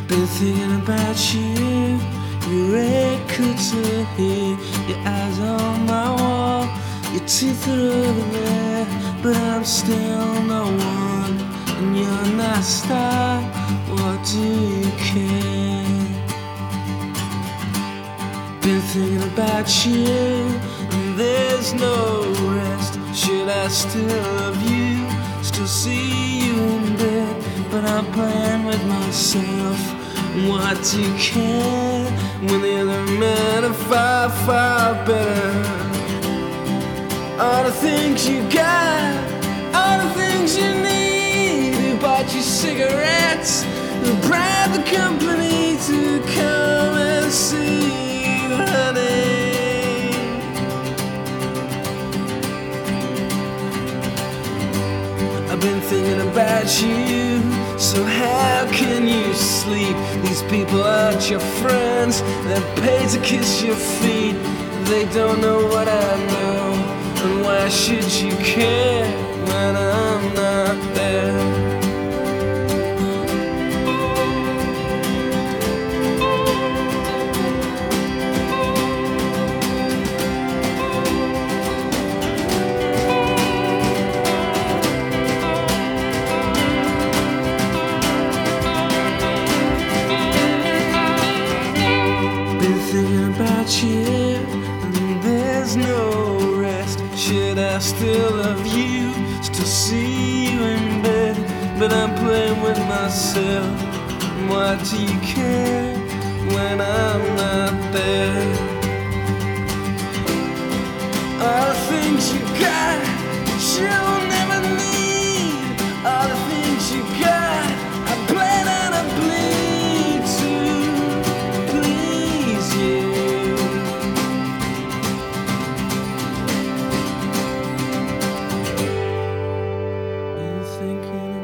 Been thinking about you, your red curtain here, your eyes on my wall, your teeth are over there, but I'm still no one, and you're not a star. What do you care? Been thinking about you, and there's no rest. Should I still love you, still see you in bed, but I'm playing with myself. What do you care when the other men are far, far better? All the things you got, all the things you need. Who bought you cigarettes, who bribed the company to come and see you, honey? I've been thinking about you, so how can you sleep? These people aren't your friends, they're paid to kiss your feet. They don't know what I know, and why should you care when I'm not there? Thinking about you, and there's no rest. Should I still love you, still see you in bed, but I'm playing with myself. Why do you care when I'm not there? All the things you got that you'll never need, all the things you got, I plan and I bleed to please you. Been thinking